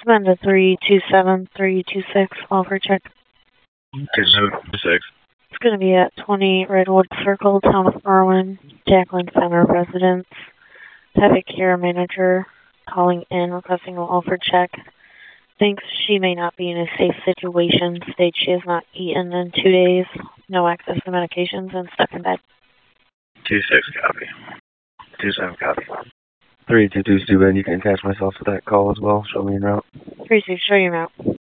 Amanda 327-326, offer check. 2726. It's going to be at 20 Redwood Circle, Town of Irwin, Jacqueline Fenner residence. Have a care manager calling in requesting an offer check. Thinks she may not be in a safe situation. States she has not eaten in 2 days, no access to medications, and stuck in bed. 26 copy. 27 copy. 322 Stu, you can attach myself to that call as well. Show me en route. 36, show you out.